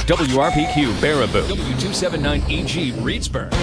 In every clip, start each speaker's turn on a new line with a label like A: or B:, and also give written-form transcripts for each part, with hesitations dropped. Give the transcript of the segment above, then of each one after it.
A: WRPQ Baraboo, W279EG Reedsburg.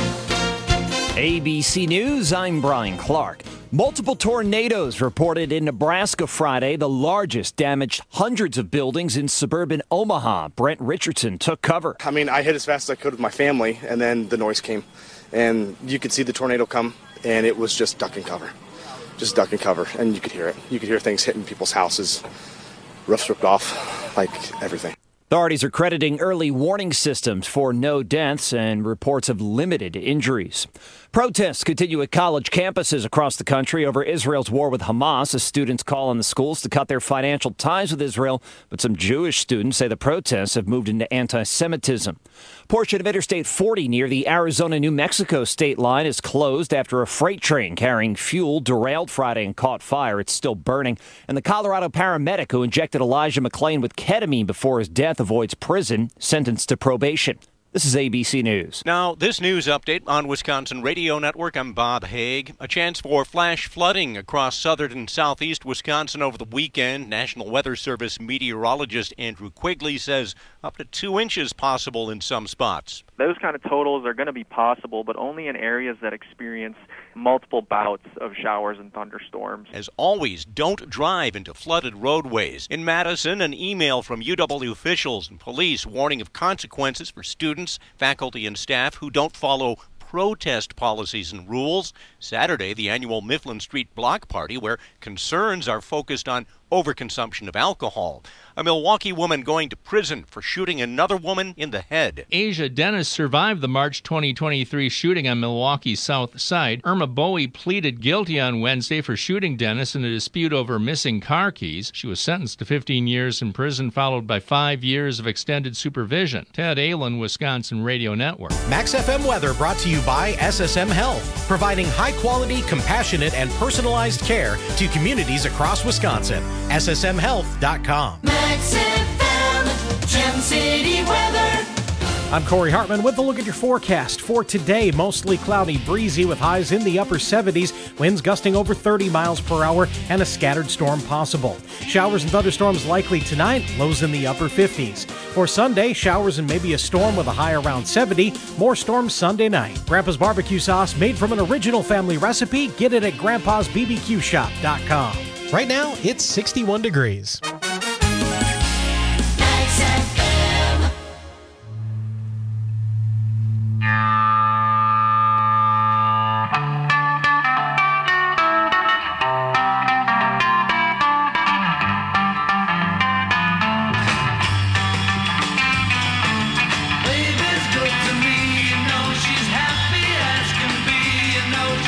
B: ABC News, I'm Brian Clark. Multiple tornadoes reported in Nebraska Friday. The largest damaged hundreds of buildings in suburban Omaha. Brent Richardson took cover.
C: I mean, I hit as fast as I could with my family, and then the noise came. And you could see the tornado come, and it was just duck and cover. Just duck and cover, and you could hear it. You could hear things hitting people's houses, roofs ripped off, like everything.
B: Authorities are crediting early warning systems for no deaths and reports of limited injuries. Protests continue at college campuses across the country over Israel's war with Hamas as students call on the schools to cut their financial ties with Israel. But some Jewish students say the protests have moved into anti-Semitism. Portion of Interstate 40 near the Arizona-New Mexico state line is closed after a freight train carrying fuel derailed Friday and caught fire. It's still burning. And the Colorado paramedic who injected Elijah McClain with ketamine before his death avoids prison, sentenced to probation. This is ABC News.
D: Now, this news update on Wisconsin Radio Network. I'm Bob Haig. A chance for flash flooding across southern and southeast Wisconsin over the weekend. National Weather Service meteorologist Andrew Quigley says up to 2 inches possible in some spots.
E: Those kind of totals are going to be possible, but only in areas that experience multiple bouts of showers and thunderstorms.
D: As always, don't drive into flooded roadways. In Madison, an email from UW officials and police warning of consequences for students, faculty, and staff who don't follow protest policies and rules. Saturday, the annual Mifflin Street Block Party, where concerns are focused on overconsumption of alcohol. A Milwaukee woman going to prison for shooting another woman in the head.
F: Asia Dennis survived the March 2023 shooting on Milwaukee's South Side. Irma Bowie pleaded guilty on Wednesday for shooting Dennis in a dispute over missing car keys. She was sentenced to 15 years in prison, followed by 5 years of extended supervision. Ted Allen, Wisconsin Radio Network.
G: Max FM weather brought to you by SSM Health, providing high-quality, compassionate, and personalized care to communities across Wisconsin. SSMHealth.com.
H: Max FM, Gem City weather.
I: I'm Corey Hartman with a look at your forecast. For today, mostly cloudy, breezy with highs in the upper 70s, winds gusting over 30 miles per hour, and a scattered storm possible. Showers and thunderstorms likely tonight, lows in the upper 50s. For Sunday, showers and maybe a storm with a high around 70. More storms Sunday night. Grandpa's barbecue sauce made from an original family recipe. Get it at grandpa'sbbqshop.com.
G: Right now, it's 61 degrees.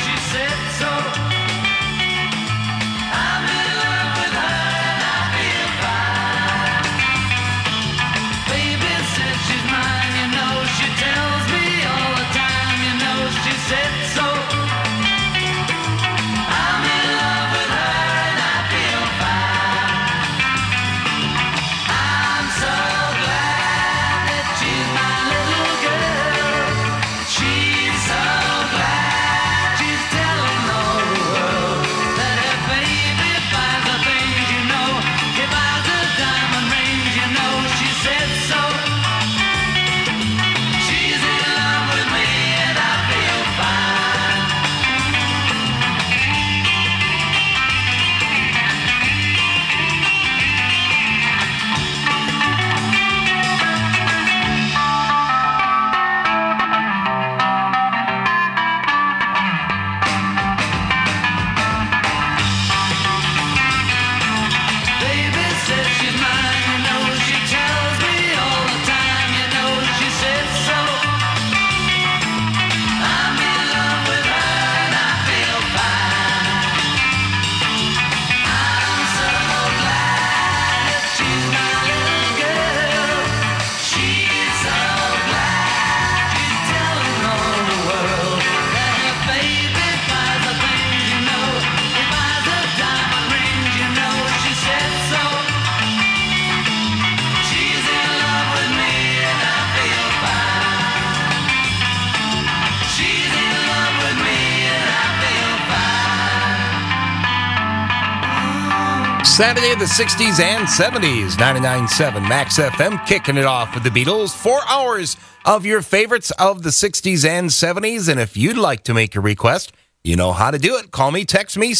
H: I'm in love with her and I feel
J: Saturday of the 60s and 70s, 99.7 Max FM, kicking it off with the Beatles. 4 hours of your favorites of the 60s and 70s. And if you'd like to make a request, you know how to do it. Call me, text me,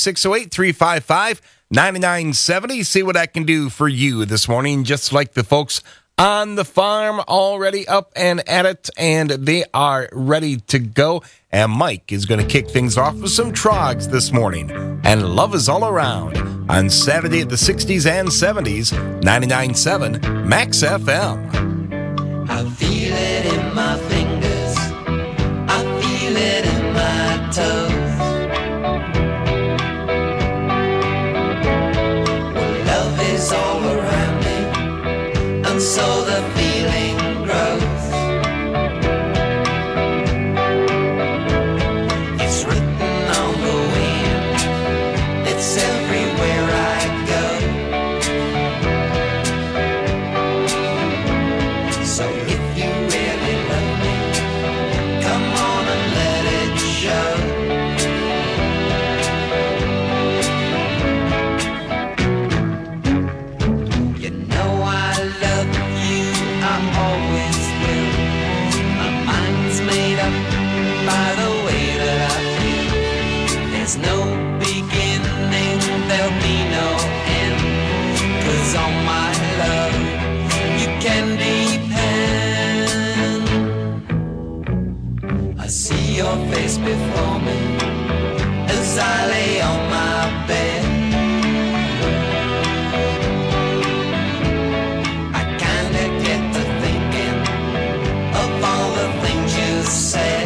J: 608-355-9970. See what I can do for you this morning, just like the folks on the farm already up and at it, and they are ready to go. And Mike is going to kick things off with some Trogs this morning. And Love Is All Around on Saturday at the 60s and 70s, 99.7 Max FM.
H: I feel it in my fingers, I feel it in my toes. Well, love is all around me, and so the feeling grows. It's written on the wind, it's everywhere I go. So if you really love me, come on and let it show. You know I love you, I always will. My mind's made up by the way that I feel. There's no beginning, there'll be no end. 'Cause on my love, you can depend. I see your face before me as I lay on my bed. I kinda get to thinking of all the things you said.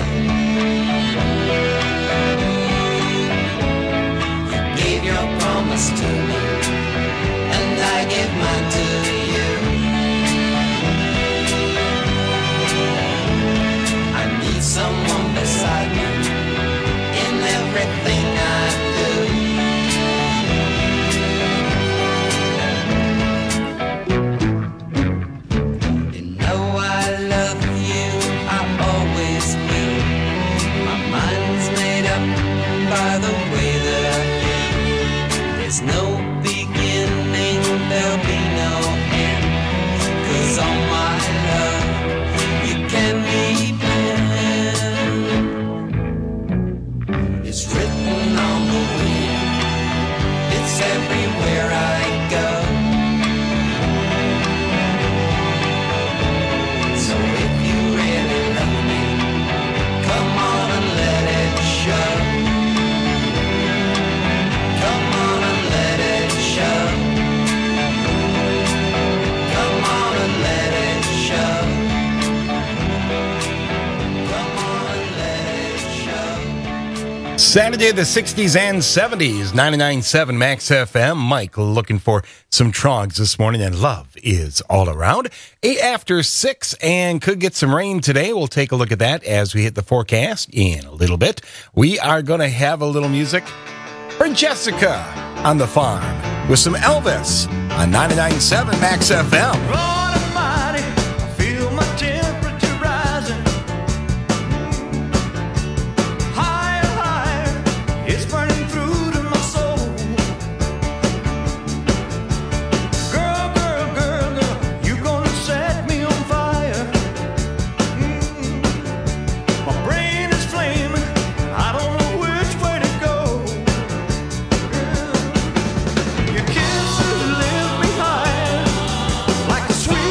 H: You gave your promise to me, and I give mine to you. I need someone beside me in everything I do. You know I love you, I always will. My mind's made up by the way that I feel. There's no beginning, there'll be no end. 'Cause on my love, you can depend. It's written on the wind, it's everywhere I go. So if you really love me, come on and let it show. Come on and let it show. Come on and let it show. Come on and let it show.
J: Saturday the 60s and 70s, 99.7 Max FM. Mike looking for some Trogs this morning, and Love Is All Around. 8 after 6, and could get some rain today. We'll take a look at that as we hit the forecast in a little bit. We are going to have a little music for Jessica on the farm with some Elvis on 99.7 Max FM.
H: Lord Almighty, I feel my temperature rising. Higher, higher, it's burning through to my soul. Girl, girl, girl, girl, you gonna set me on fire. My brain is flaming, I don't know which way to go. Your kisses lift me higher, like a sweet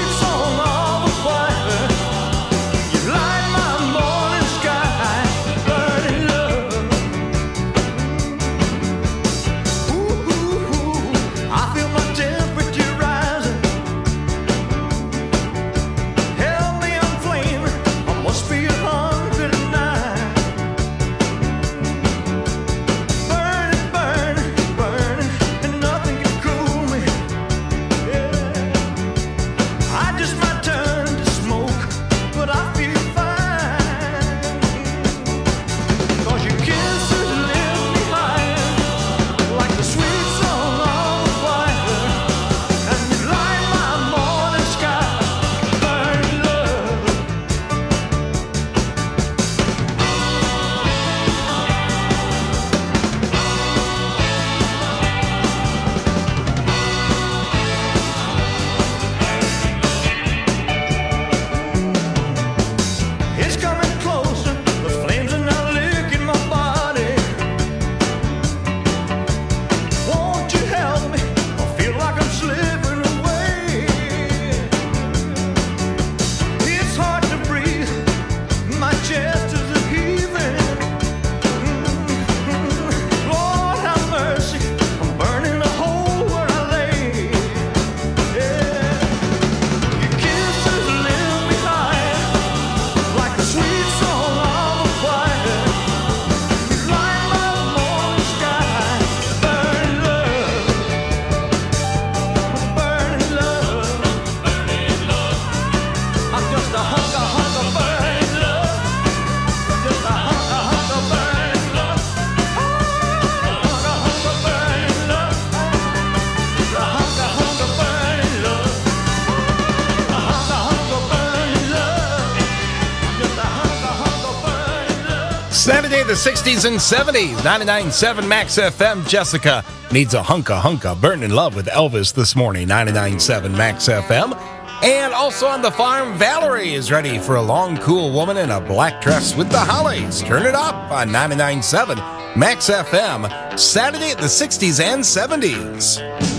J: Saturday, the 60s and 70s, 99.7 Max FM. Jessica needs a hunka, burning in love with Elvis this morning, 99.7 Max FM. And also on the farm, Valerie is ready for a long, cool woman in a black dress with the Hollies. Turn it up on 99.7 Max FM, Saturday at the 60s and 70s.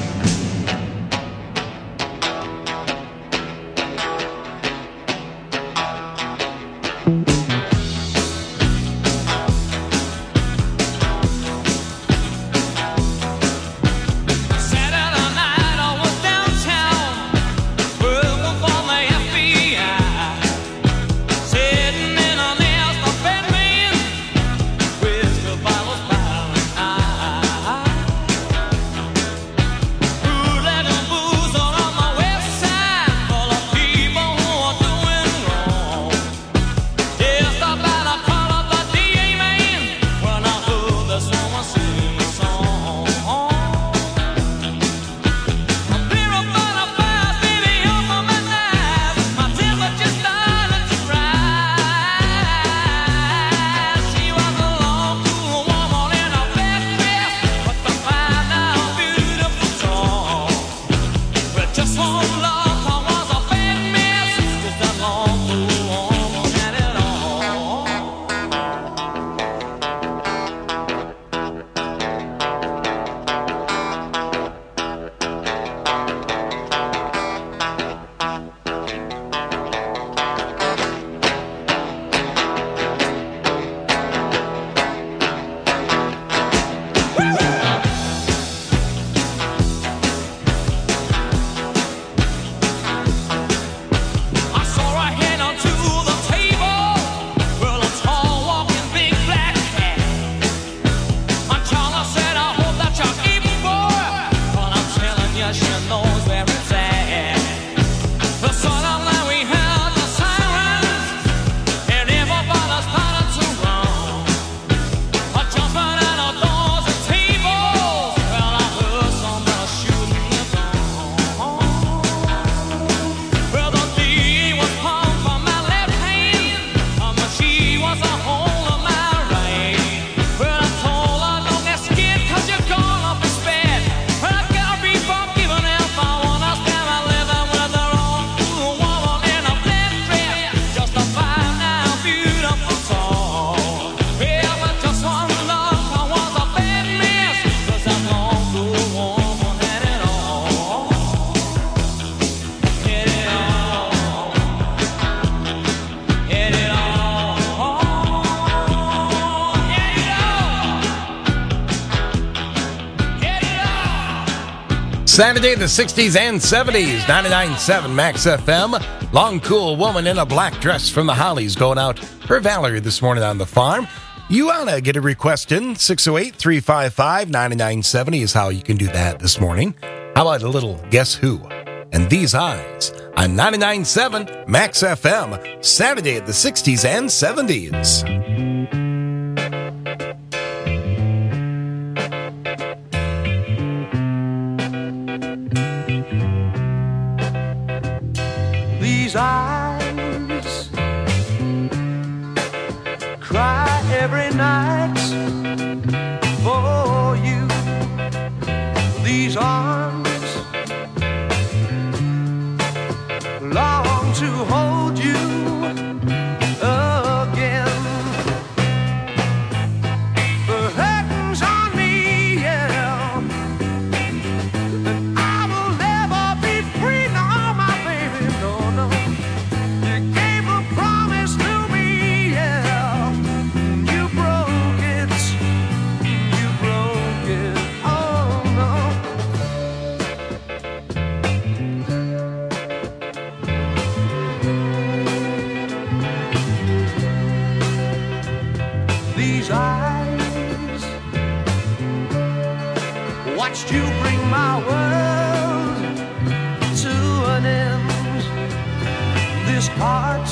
J: Saturday, the 60s and 70s, 99.7 Max FM. Long, cool woman in a black dress from the Hollies going out for Valerie this morning on the farm. You want to get a request in, 608-355-9970 is how you can do that this morning. How about a little Guess Who? And These Eyes on 99.7 Max FM, Saturday at the 60s and 70s.
K: These eyes cry every night for you. These arms long to hold you again. The curtains on me, yeah, and I will never be free, no, my baby, no, no. You gave a promise to me, yeah, you broke it, oh no. These eyes watched you bring my world to an end. This heart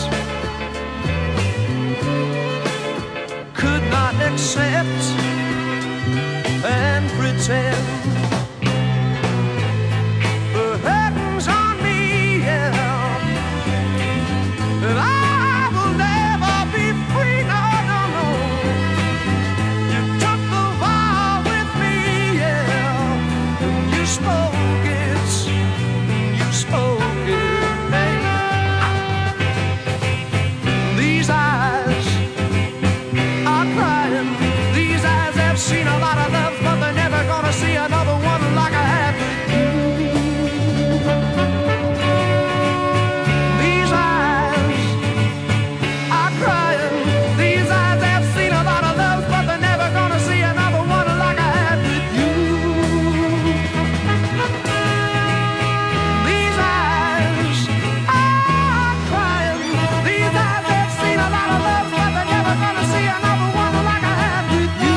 K: could not accept and pretend. The curtains on me, yeah, and I will never be free, no, no, no. spoke it, you spoke it, babe. These eyes are crying. These eyes have seen a lot of love, but they're never gonna see another one like I had with you. These eyes are crying. These eyes have seen a lot of love, but they're never gonna see another one like I had with you. These eyes are crying. These eyes have seen a lot of love, but they're never gonna see another one like I had with you.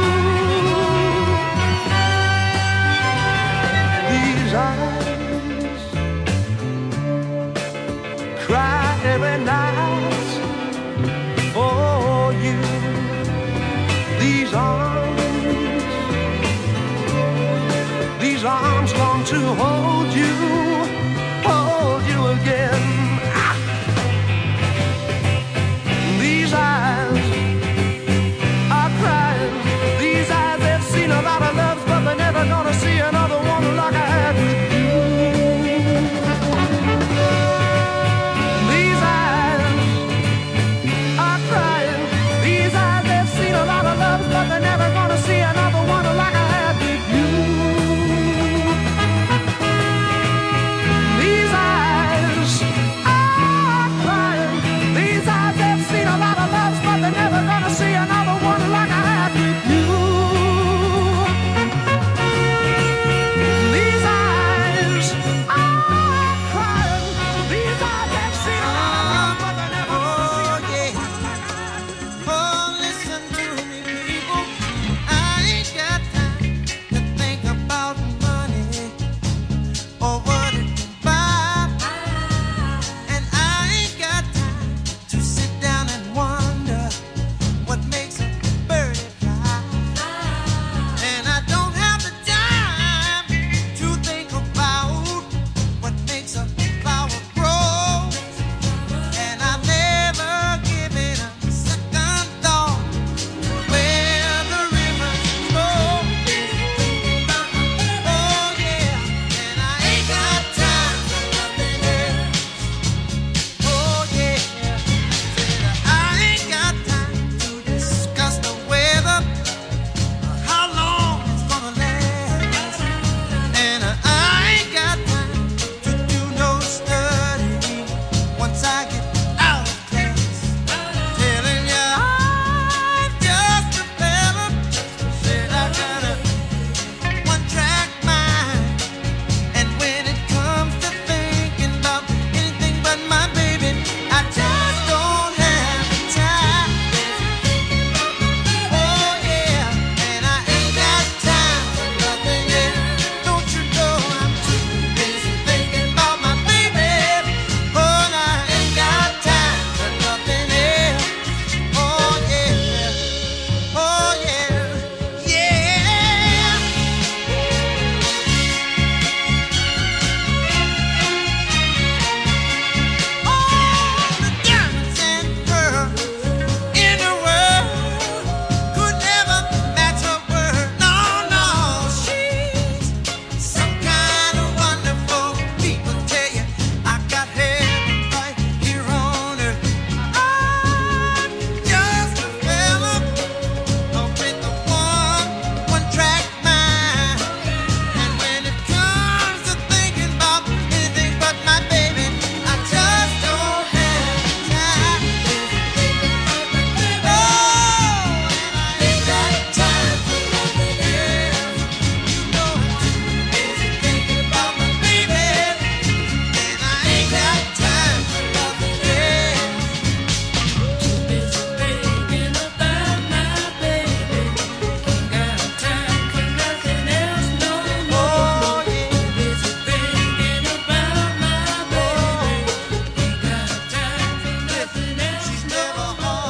K: These eyes cry every night for you. These arms long to hold you again. Ah. These eyes are crying. These eyes have seen a lot of love, but they're never gonna see another one like I had with you. These eyes are crying. These eyes have seen a lot of love, but they're never gonna see another one like I had with you. These eyes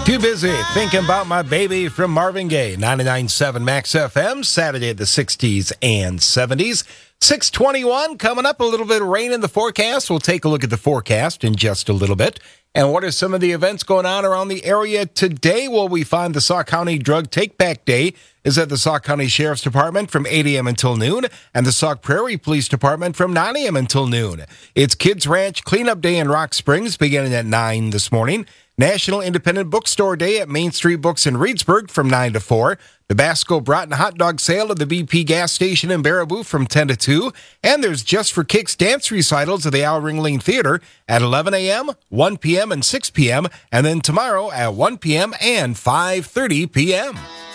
J: Too busy thinking about my baby from Marvin Gaye. 99.7 Max FM, Saturday the 60s and 70s. 621 coming up, a little bit of rain in the forecast. We'll take a look at the forecast in just a little bit. And what are some of the events going on around the area today? Well, we find the Sauk County Drug Take-Back Day is at the Sauk County Sheriff's Department from 8 a.m. until noon, and the Sauk Prairie Police Department from 9 a.m. until noon. It's Kids Ranch Cleanup Day in Rock Springs beginning at 9 this morning. National Independent Bookstore Day at Main Street Books in Reedsburg from 9 to 4. Tabasco Broughton Hot Dog Sale at the BP gas station in Baraboo from 10 to 2. And there's Just for Kicks dance recitals at the Al Ringling Theater at 11 a.m., 1 p.m., and 6 p.m. And then tomorrow at 1 p.m. and 5:30 p.m.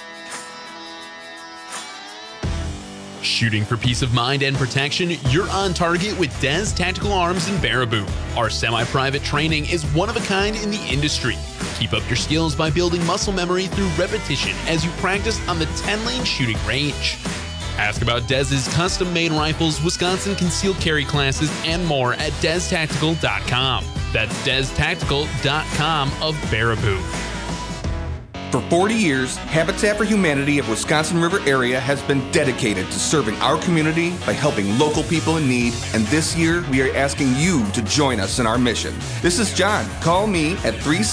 L: Shooting for peace of mind and protection, you're on target with Des Tactical Arms in Baraboo. Our semi-private training is one of a kind in the industry. Keep up your skills by building muscle memory through repetition as you practice on the 10-lane shooting range. Ask about Des's custom-made rifles, Wisconsin concealed carry classes, and more at DesTactical.com. That's DesTactical.com of Baraboo.
M: For 40 years, Habitat for Humanity of Wisconsin River area has been dedicated to serving our community by helping local people in need, and this year we are asking you to join us in our mission. This is John. Call me at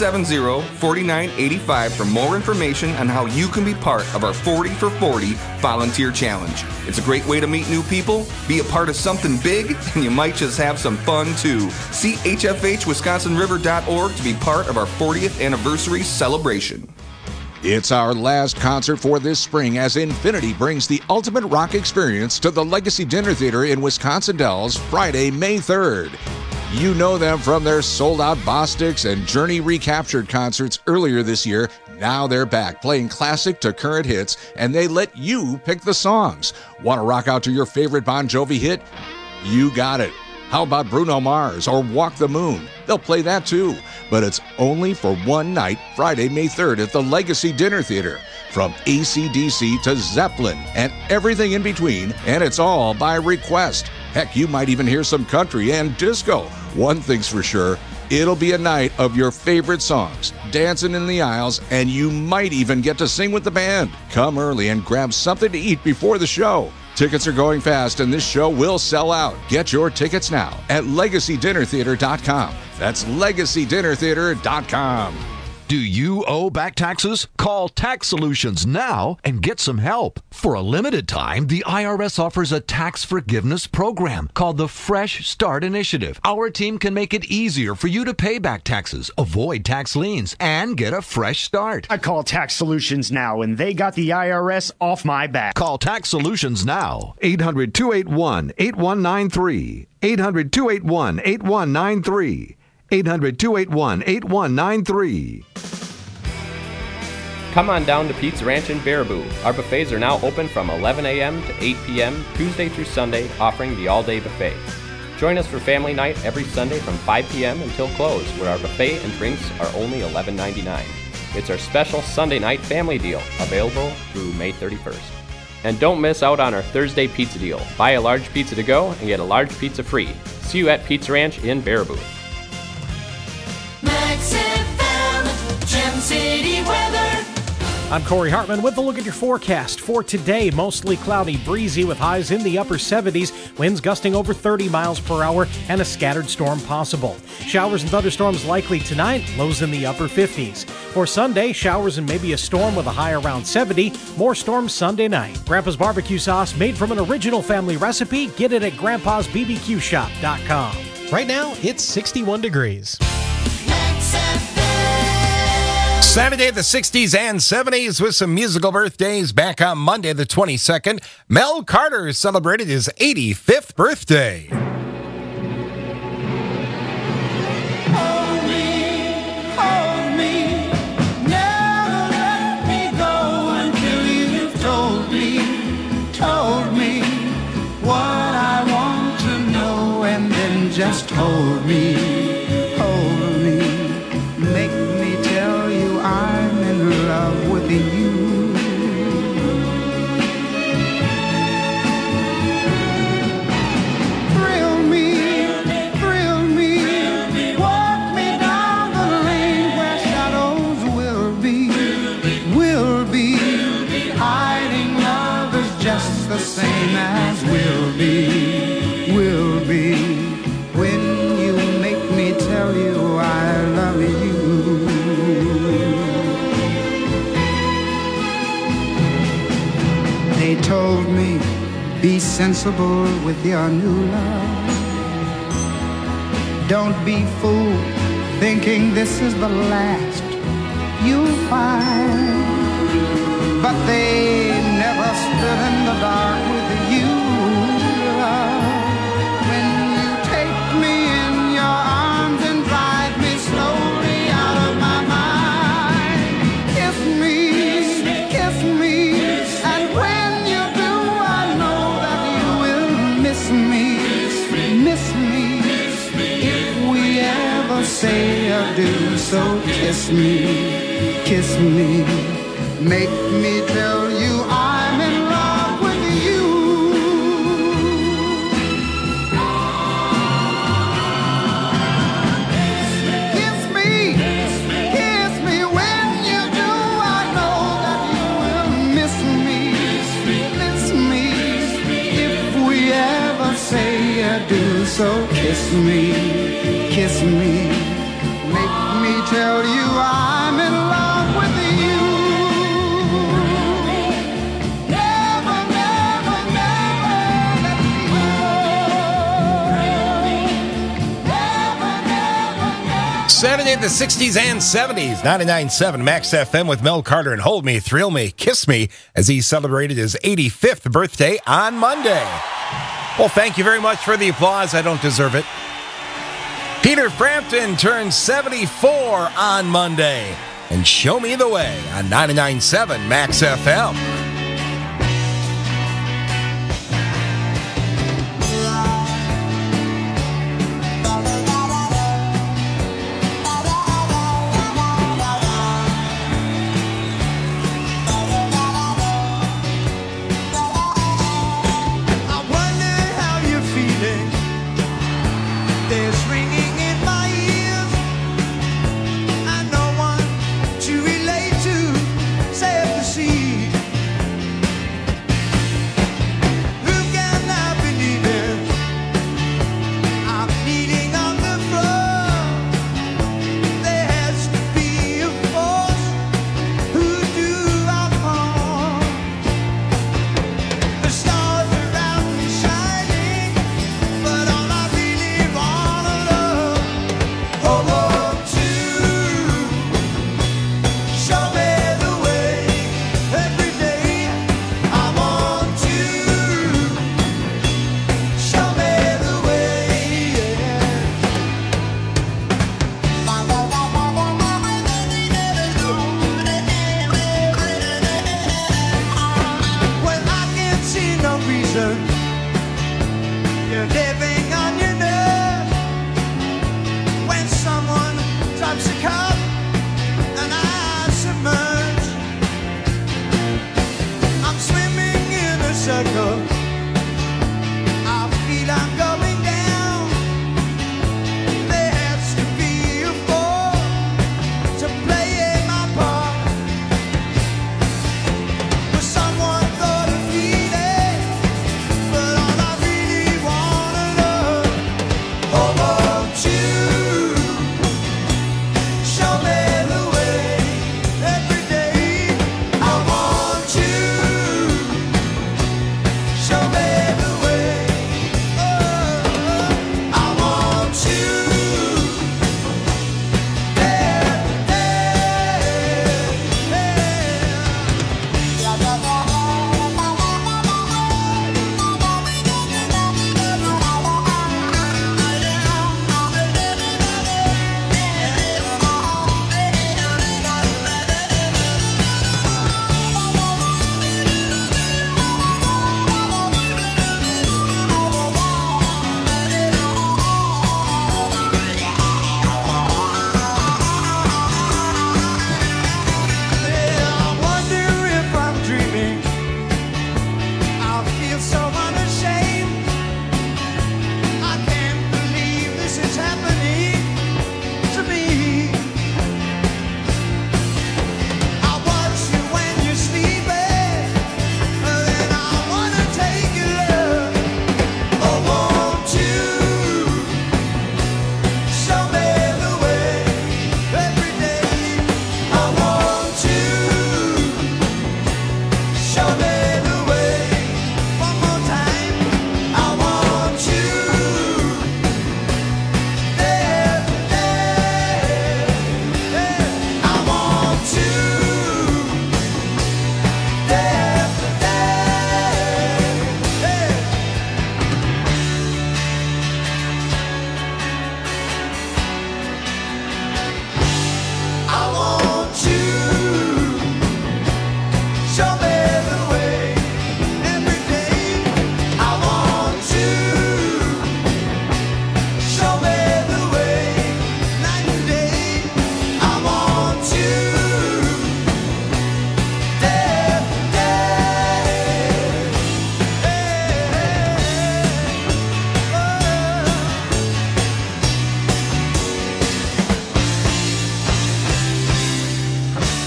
M: 370-4985 for more information on how you can be part of our 40 for 40 volunteer challenge. It's a great way to meet new people, be a part of something big, and you might just have some fun too. See hfhwisconsinriver.org to be part of our 40th anniversary celebration.
N: It's our last concert for this spring as Infinity brings the ultimate rock experience to the Legacy Dinner Theater in Wisconsin Dells Friday, May 3rd. You know them from their sold-out Bostics and Journey Recaptured concerts earlier this year. Now they're back playing classic to current hits, and they let you pick the songs. Want to rock out to your favorite Bon Jovi hit? You got it. How about Bruno Mars or Walk the Moon? They'll play that too. But it's only for one night, Friday, May 3rd at the Legacy Dinner Theater. From AC/DC to Zeppelin and everything in between, and it's all by request. Heck, you might even hear some country and disco. One thing's for sure, it'll be a night of your favorite songs, dancing in the aisles, and you might even get to sing with the band. Come early and grab something to eat before the show. Tickets are going fast, and this show will sell out. Get your tickets now at LegacyDinnerTheater.com. That's LegacyDinnerTheater.com.
O: Do you owe back taxes? Call Tax Solutions now and get some help. For a limited time, the IRS offers a tax forgiveness program called the Fresh Start Initiative. Our team can make it easier for you to pay back taxes, avoid tax liens, and get a fresh start.
P: I call Tax Solutions now, and they got the IRS off my back.
O: Call Tax Solutions now. 800-281-8193. 800-281-8193. 800-281-8193.
Q: Come on down to Pete's Ranch in Baraboo. Our buffets are now open from 11 a.m. to 8 p.m. Tuesday through Sunday, offering the all-day buffet. Join us for family night every Sunday from 5 p.m. until close, where our buffet and drinks are only $11.99. It's our special Sunday night family deal, available through May 31st. And don't miss out on our Thursday pizza deal. Buy a large pizza to go and get a large pizza free. See you at Pete's Ranch in Baraboo.
K: Max FM, Gem City weather.
I: I'm Corey Hartman with a look at your forecast for today. Mostly cloudy, breezy with highs in the upper 70s, winds gusting over 30 miles per hour, and a scattered storm possible. Showers and thunderstorms likely tonight, lows in the upper 50s. For Sunday, showers and maybe a storm with a high around 70. More storms Sunday night. Grandpa's barbecue sauce made from an original family recipe. Get it at grandpa'sbbqshop.com.
G: Right now, it's 61 degrees.
J: Saturday, the 60s and 70s with some musical birthdays. Back on Monday, the 22nd, Mel Carter celebrated his 85th birthday.
K: Hold me, never let me go until you've told me what I want to know, and then just hold me, make me tell you I'm in love with you. Thrill me, walk me down the lane where shadows will
R: impossible with your new love. Don't be fooled thinking this is the last you'll find. But they never stood in the dark with you, love. When you take me in your arms and drive me slowly out of my mind. Kiss me, and when you do, I know that you will miss me. If we ever say adieu, so kiss me, make me tell you I'm in love with you. Kiss me when you do, I know that you will miss me. If we ever say adieu, so kiss me, make me tell you I'm in love with you. Never, never, never let me go. Never, never, never.
J: Saturday, the 60s and 70s, 99.7 Max FM with Mel Carter and Hold Me, Thrill Me, Kiss Me, as he celebrated his 85th birthday on Monday. Well, thank you very much for the applause. I don't deserve it. Peter Frampton turned 74 on Monday. And Show Me the Way on 99.7 Max FM.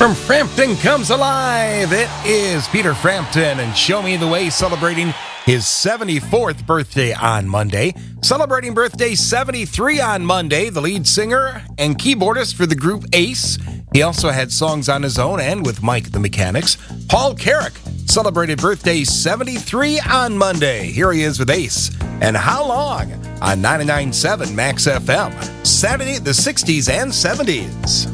J: From Frampton Comes Alive, it is Peter Frampton and Show Me the Way, celebrating his 74th birthday on Monday. Celebrating birthday 73 on Monday, the lead singer and keyboardist for the group Ace. He also had songs on his own and with Mike the Mechanics. Paul Carrick celebrated birthday 73 on Monday. Here he is with Ace. And How Long on 99.7 Max FM. Saturday, the 60s and 70s.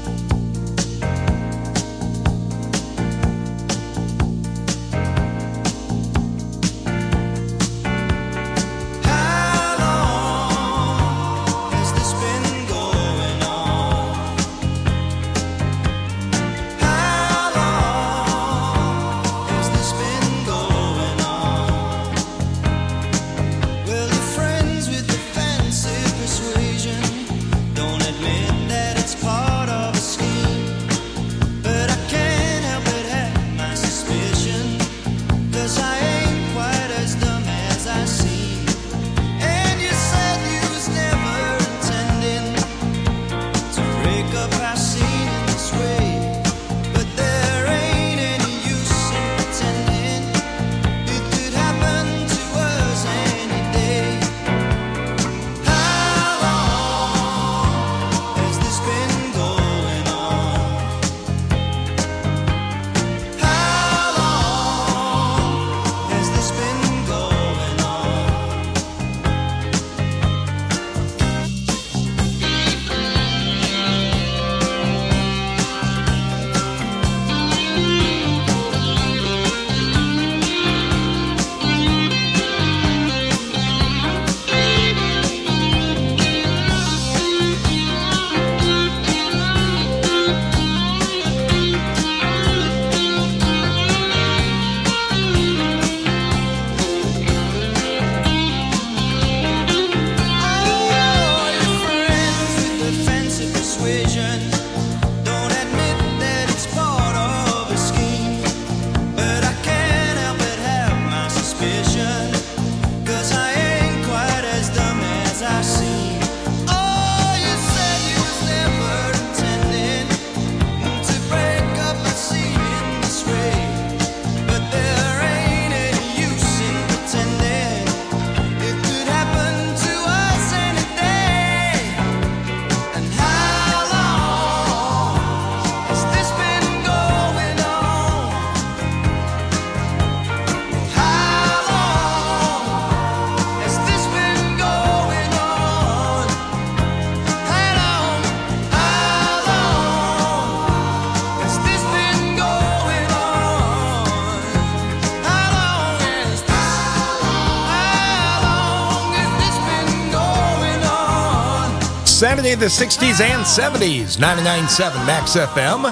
J: Saturday, the 60s and 70s, 99.7 Max FM.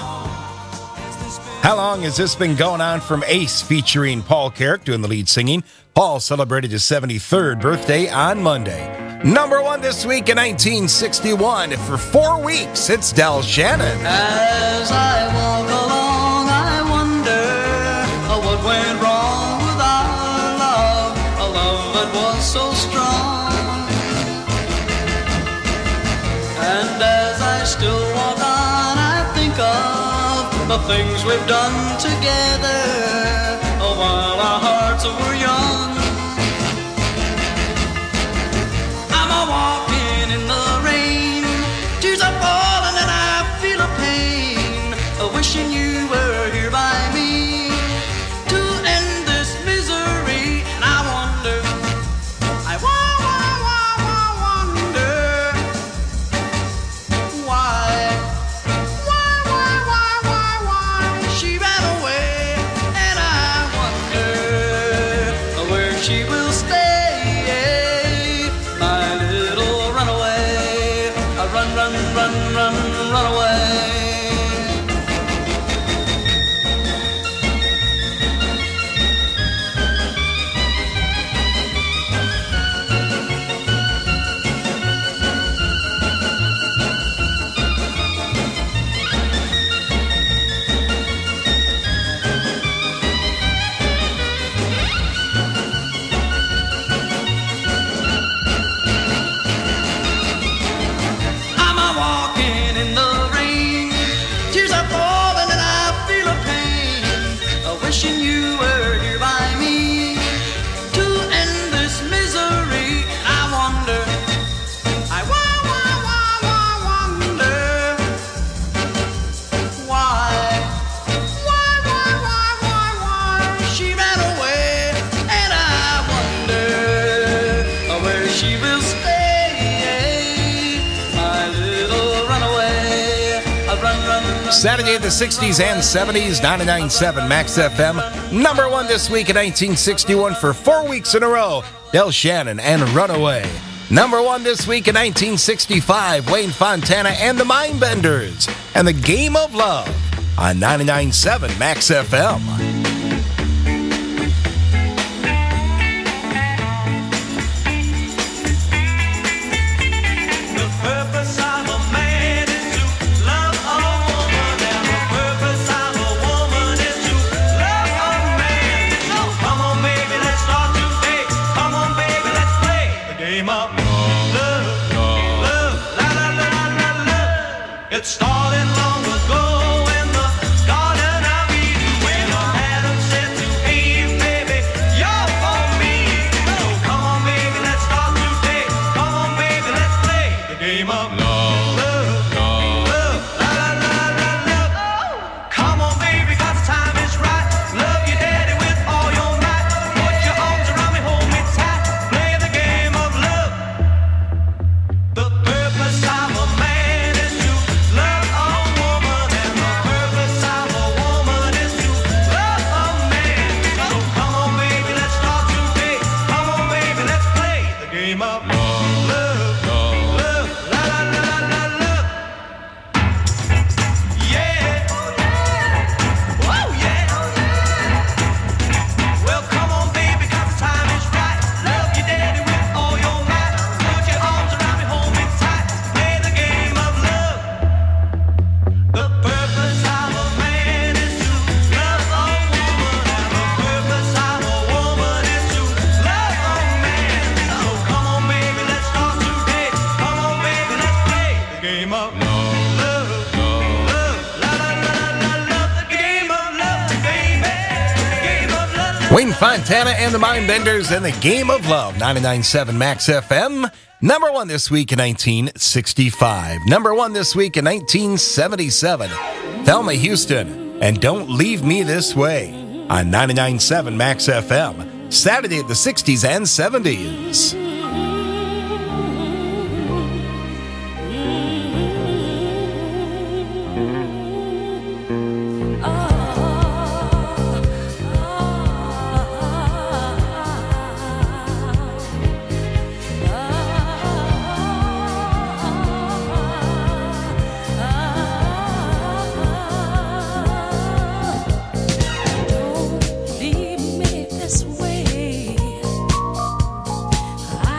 J: How long has this been going on from Ace, featuring Paul Carrick doing the lead singing? Paul celebrated his 73rd birthday on Monday. Number one this week in 1961. For 4 weeks, it's Del Shannon.
H: As I walk along, I wonder what went wrong with our love, a love that was so strong. And as I still walk on, I think of the things we've done together while our hearts were young. I'm a-walking in the rain, tears are falling and I feel a pain, wishing you were here by me to end this misery. And I wonder, I wonder why she ran away. And I wonder she will stay, my little runaway. I'll run.
J: Saturday the 60s and 70s, 99.7 Max FM. Number one this week in 1961 for 4 weeks in a row. Del Shannon and Runaway. Number one this week in 1965, Wayne Fontana and the Mindbenders. And The Game of Love on 99.7 Max FM.
K: It started long ago in the Garden of Eden when Adam said to Eve, baby, you're for me. So come on, baby, let's start today. Come on, baby, let's play the game of love. Love, la la la la love. Come on, baby, 'cause the time is right. Love your daddy with all your might. Put your arms around me, hold me tight. Play the game of love. The purpose of a man is to love a woman, and the purpose of a woman is to love a man. So come on, baby, let's start today. Come on, baby, let's play the game of love, love, la la la la love. Yeah, oh yeah. Well, come on, baby, 'cause the time is right. Love your daddy with all your might. Put your arms around me, hold me tight. Play the game of love. The purpose of a man is to love a woman, and the purpose of a woman is to love a man. So come on, baby, let's start today. Come on, baby, let's play the game of love, love, la la la la love. The game of love, baby, the game of love.
J: Wayne Fontana and the Mindbenders and The Game of Love, 99.7 Max FM. Number one this week in 1965. Number one this week in 1977. Thelma Houston and Don't Leave Me This Way on 99.7 Max FM. Saturday the 60s and 70s.
H: Leave me this way.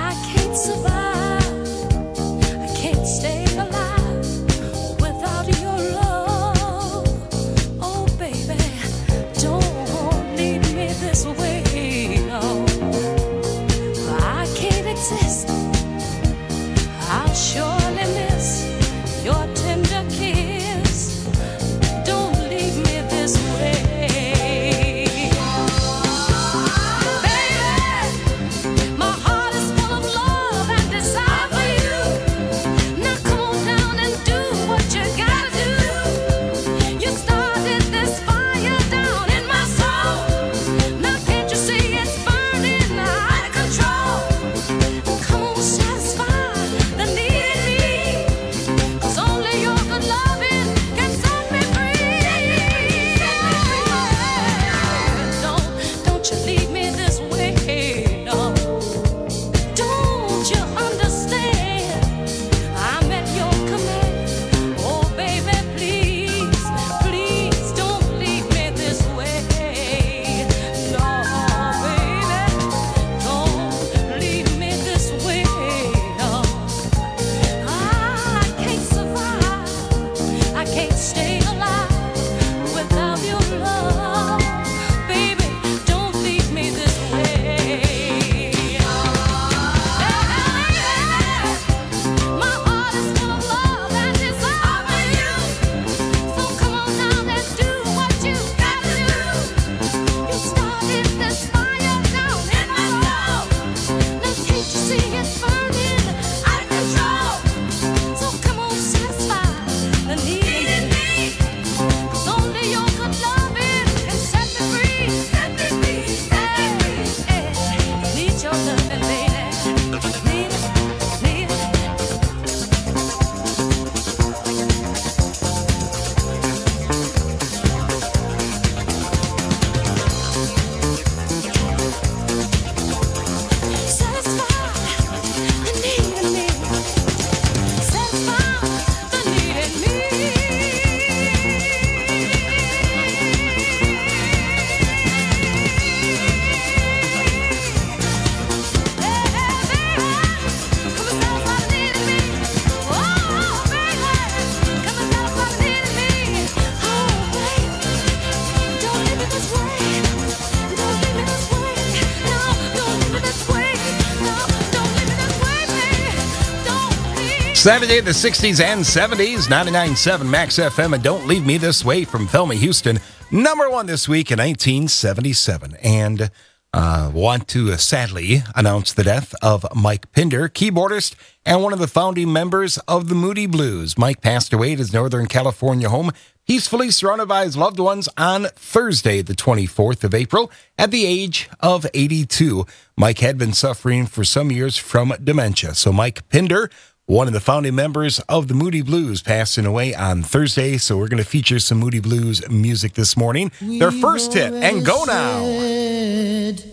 J: Saturday, the 60s and 70s, 99.7 Max FM, and Don't Leave Me This Way from Thelma Houston, number one this week in 1977. And want to sadly announce the death of Mike Pinder, keyboardist and one of the founding members of the Moody Blues. Mike passed away at his Northern California home, peacefully surrounded by his loved ones on Thursday, the 24th of April, at the age of 82. Mike had been suffering for some years from dementia. So Mike Pinder, one of the founding members of the Moody Blues, passing away on Thursday. So we're going to feature some Moody Blues music this morning. Their first hit, and Go Now.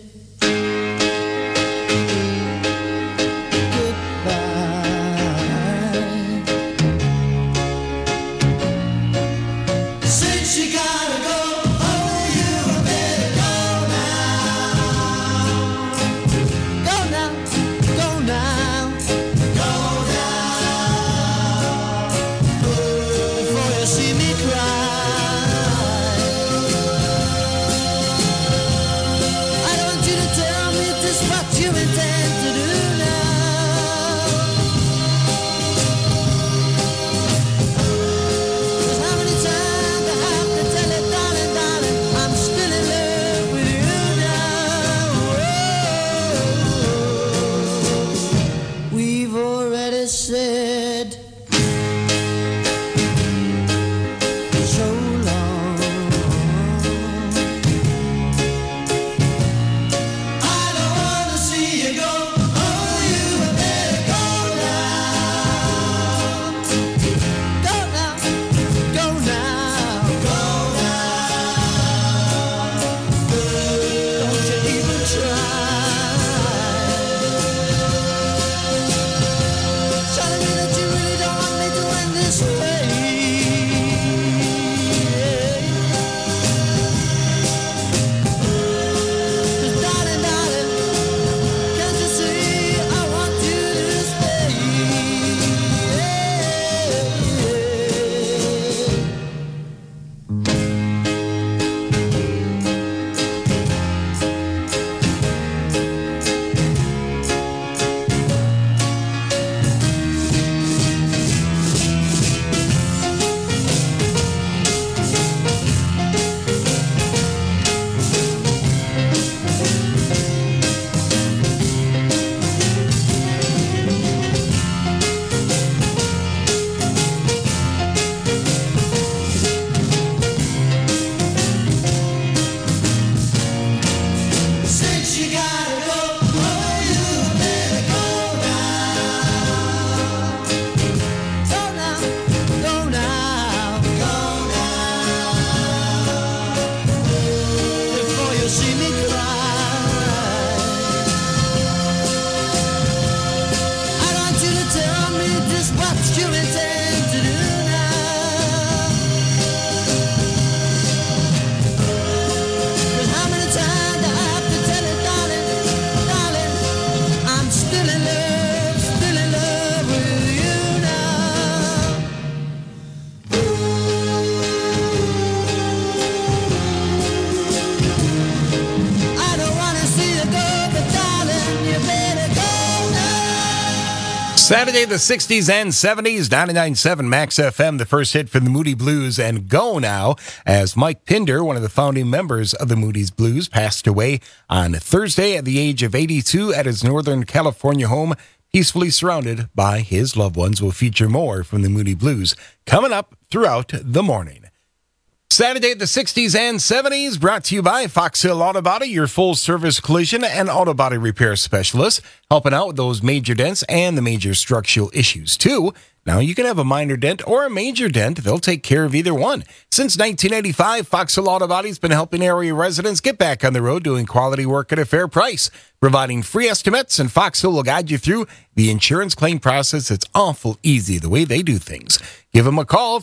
J: Saturday, the 60s and 70s, 99.7 Max FM, the first hit for the Moody Blues, and Go Now, as Mike Pinder, one of the founding members of the Moody Blues, passed away on Thursday at the age of 82 at his Northern California home, peacefully surrounded by his loved ones. We'll feature more from the Moody Blues coming up throughout the morning. Saturday, the 60s and 70s, brought to you by Fox Hill Auto Body, your full-service collision and auto body repair specialist, helping out with those major dents and the major structural issues, too. Now, you can have a minor dent or a major dent. They'll take care of either one. Since 1985, Fox Hill Auto Body's been helping area residents get back on the road doing quality work at a fair price, providing free estimates, and Fox Hill will guide you through the insurance claim process. It's awful easy the way they do things. Give them a call,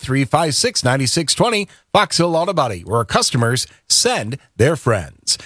J: 356-9620, Fox Hill Auto Body, where our customers send their friends.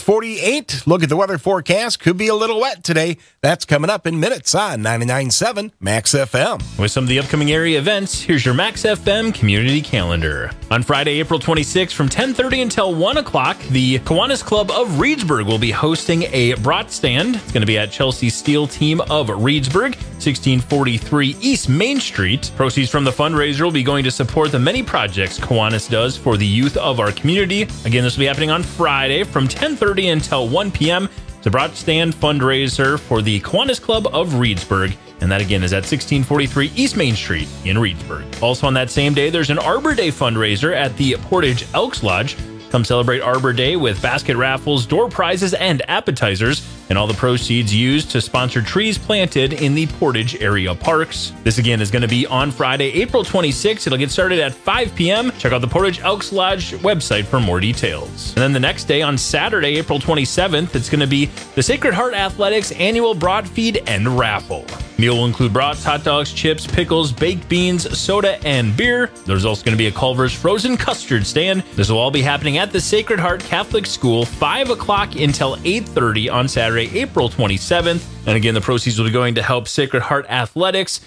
J: 6:48, look at the weather forecast. Could be a little wet today. That's coming up in minutes on 99.7 Max FM.
S: With some of the upcoming area events, here's your Max FM community calendar. On Friday, April 26th, from 10:30 until 1 o'clock, the Kiwanis Club of Reedsburg will be hosting a brat stand. It's going to be at Chelsea Steel Team of Reedsburg. 1643 East Main Street. Proceeds from the fundraiser will be going to support the many projects Kiwanis does for the youth of our community. Again, this will be happening on Friday from 10:30 until 1 p.m. It's a broad stand fundraiser for the Kiwanis Club of Reedsburg. And that again is at 1643 East Main Street in Reedsburg. Also on that same day, there's an Arbor Day fundraiser at the Portage Elks Lodge. Come celebrate Arbor Day with basket raffles, door prizes, and appetizers, and all the proceeds used to sponsor trees planted in the Portage area parks. This again is going to be on Friday, April 26th. It'll get started at 5 p.m. Check out the Portage Elks Lodge website for more details. And then the next day, on Saturday, April 27th, it's going to be the Sacred Heart Athletics annual broad feed and raffle. Meal will include brats, hot dogs, chips, pickles, baked beans, soda, and beer. There's also going to be a Culver's frozen custard stand. This will all be happening at the Sacred Heart Catholic School, 5 o'clock until 8:30 on Saturday, April 27th. And again, the proceeds will be going to help Sacred Heart Athletics.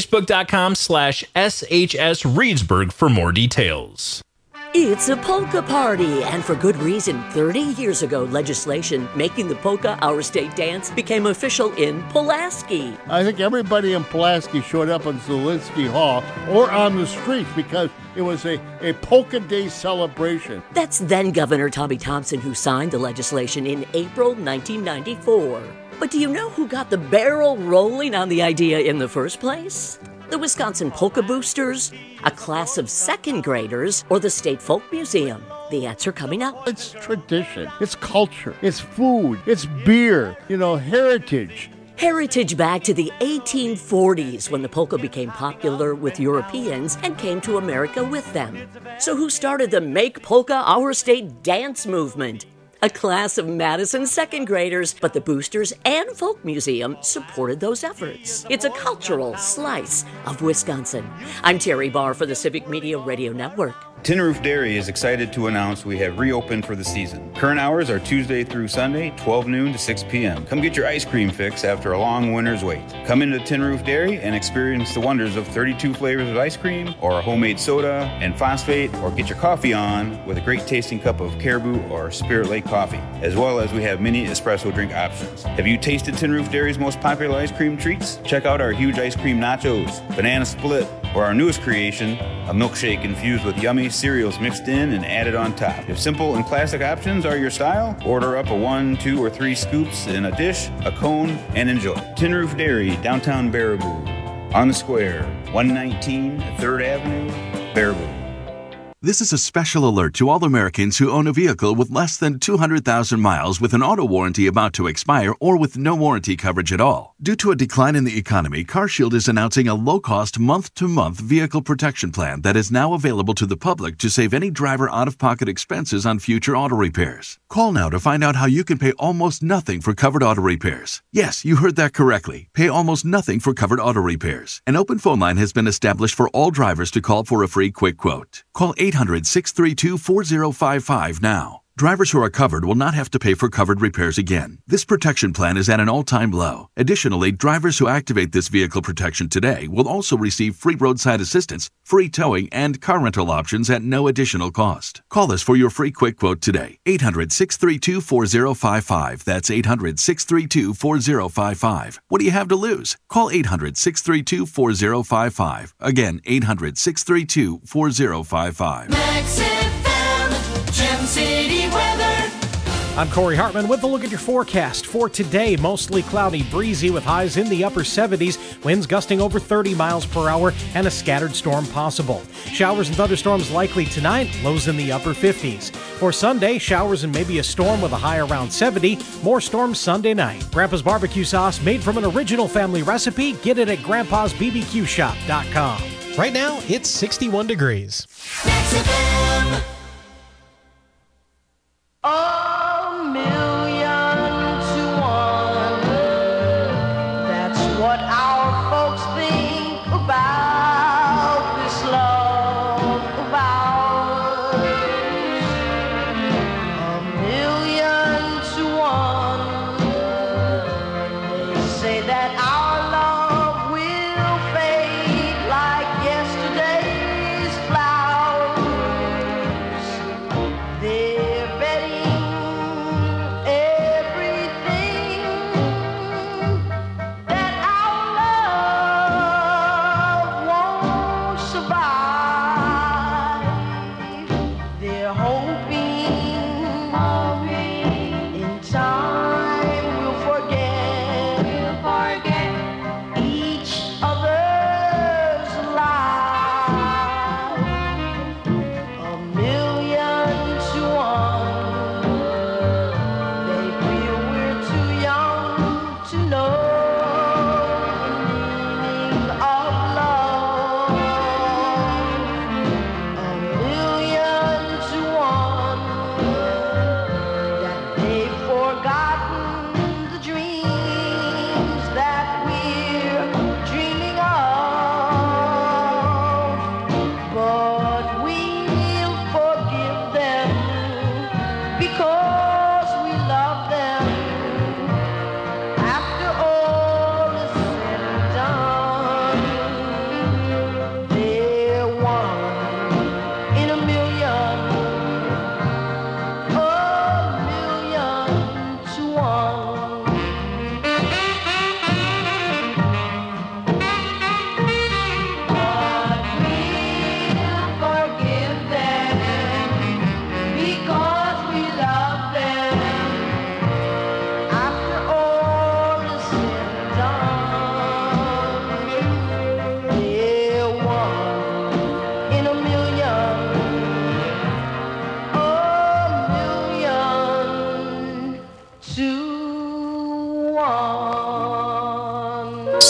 S: Facebook.com/SHS Reedsburg for more details.
T: It's a polka party, and for good reason. 30 years ago, legislation making the polka our state dance became official in Pulaski.
U: I think everybody in Pulaski showed up in Zielinski Hall or on the streets because it was a polka day celebration.
T: That's then Governor Tommy Thompson who signed the legislation in April 1994. But do you know who got the barrel rolling on the idea in the first place? The Wisconsin Polka Boosters, a class of second graders, or the State Folk Museum? The answer coming up.
U: It's tradition, it's culture, it's food, it's beer, heritage.
T: Heritage back to the 1840s when the polka became popular with Europeans and came to America with them. So who started the Make Polka Our State dance movement? A class of Madison second graders, but the Boosters and Folk Museum supported those efforts. It's a cultural slice of Wisconsin. I'm Terry Barr for the Civic Media Radio Network.
V: Tin Roof Dairy is excited to announce we have reopened for the season. Current hours are Tuesday through Sunday, 12 noon to 6 p.m. Come get your ice cream fix after a long winter's wait. Come into Tin Roof Dairy and experience the wonders of 32 flavors of ice cream, or homemade soda and phosphate, or get your coffee on with a great tasting cup of Caribou or Spirit Lake coffee, as well as we have mini espresso drink options. Have you tasted Tin Roof Dairy's most popular ice cream treats? Check out our huge ice cream nachos, banana split, or our newest creation, a milkshake infused with yummy cereals mixed in and added on top. If simple and classic options are your style, order up a 1, 2, or 3 scoops in a dish, a cone, and enjoy. Tin Roof Dairy, downtown Baraboo. On the square, 119 3rd Avenue, Baraboo.
W: This is a special alert to all Americans who own a vehicle with less than 200,000 miles with an auto warranty about to expire or with no warranty coverage at all. Due to a decline in the economy, CarShield is announcing a low-cost month-to-month vehicle protection plan that is now available to the public to save any driver out-of-pocket expenses on future auto repairs. Call now to find out how you can pay almost nothing for covered auto repairs. Yes, you heard that correctly. Pay almost nothing for covered auto repairs. An open phone line has been established for all drivers to call for a free quick quote. Call 800-632-4055 now. Drivers who are covered will not have to pay for covered repairs again. This protection plan is at an all-time low. Additionally, drivers who activate this vehicle protection today will also receive free roadside assistance, free towing, and car rental options at no additional cost. Call us for your free quick quote today. 800-632-4055. That's 800-632-4055. What do you have to lose? Call 800-632-4055. Again, 800-632-4055.
K: Max FM, Gem City weather.
I: I'm Corey Hartman with a look at your forecast for today. Mostly cloudy, breezy with highs in the upper 70s, winds gusting over 30 miles per hour, and a scattered storm possible. Showers and thunderstorms likely tonight, lows in the upper 50s. For Sunday, showers and maybe a storm with a high around 70. More storms Sunday night. Grandpa's barbecue sauce made from an original family recipe. Get it at grandpa'sbbqshop.com. Right now, it's 61 degrees.
K: Max FM.
X: A million to one. That's what our folks think about this love of ours. A million to one. They say that our love will fade like yesterday's flowers.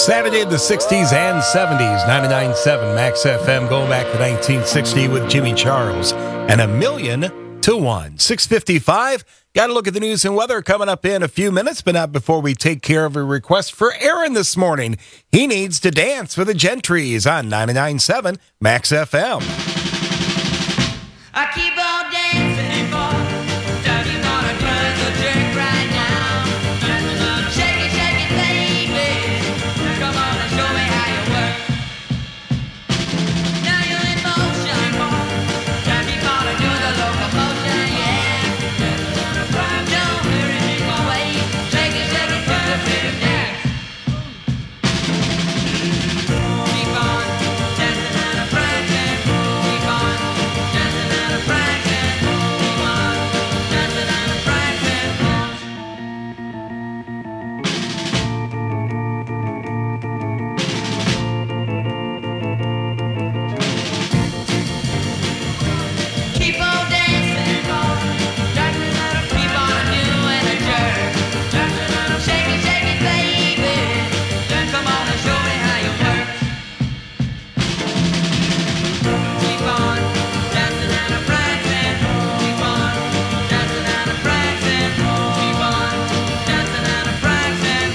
J: Saturday, the 60s and 70s, 99.7 Max FM, going back to 1960 with Jimmy Charles and 1,000,000 to 1. 6:55. Got to look at the news and weather coming up in a few minutes, but not before we take care of a request for Aaron this morning. He needs to dance with the Gentrys on 99.7 Max FM.
H: I keep on dancing for Daddy gonna turn the jerk right now. Shake it, baby. Come on and show me how you work. Now you're in motion, Daddy gonna do the locomotion, yeah. Don't hurry, keep away. Shake it to the rhythm dance. Keep on dancing and a prancing. Keep on dancing and a prancing. Keep on dancing and a prancing. Keep on dancing, dancing and a keep on doing a jerk. Dancing and a shake it, baby. Come on and show me how you work. Keep on dancing and a prancing. Keep on dancing and a prancing. Keep on dancing and a prancing.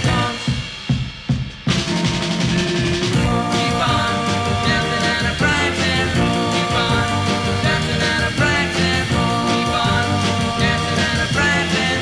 H: Keep on dancing and a prancing. Keep on dancing and a prancing. Keep on dancing and a prancing.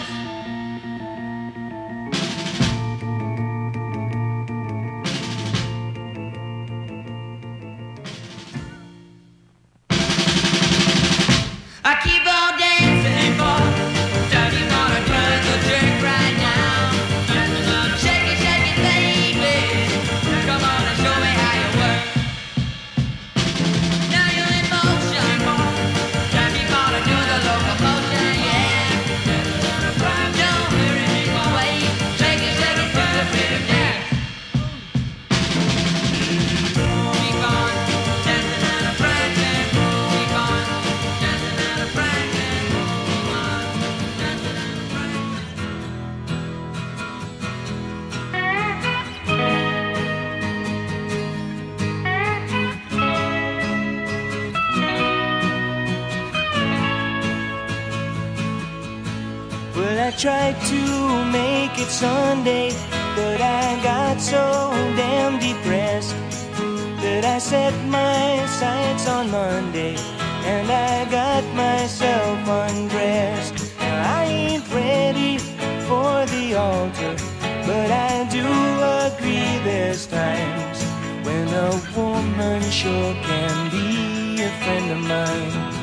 H: I keep on dancing for Daddy gonna turn the jerk right now. Shake it, baby. Come on and show me how you work. Now you're in motion, Daddy gonna do the locomotion, yeah. Don't hurry, keep away. Shake it to the rhythm dance. Keep on dancing and a prancing. Keep on dancing and a prancing. Keep on dancing and a prancing.
A: Well, I tried to make it Sunday, but I got so damn depressed that I set my sights on Monday and I got myself undressed. Now, I ain't ready for the altar, but I do agree there's times when a woman sure can be a friend of mine.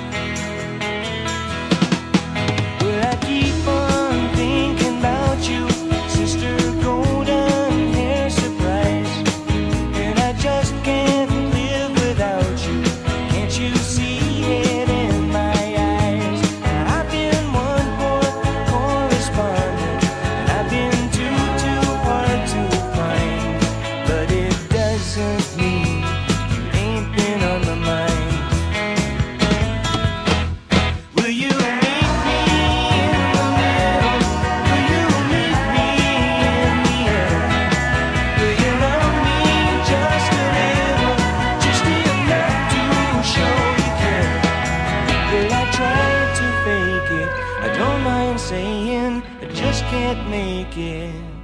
A: Well, I keep on thinking about you, Sister Golden Hair Surprise, and I just can't live without you. Can't you see it in my eyes? I've been one poor correspondent, and I've been too hard to find, but it doesn't mean you ain't been on my mind. Will you meet me in the middle? Will you meet me in the end? Will you love me just a little, just enough to show you care? Well, I tried to fake it, I don't mind saying, I just can't make it.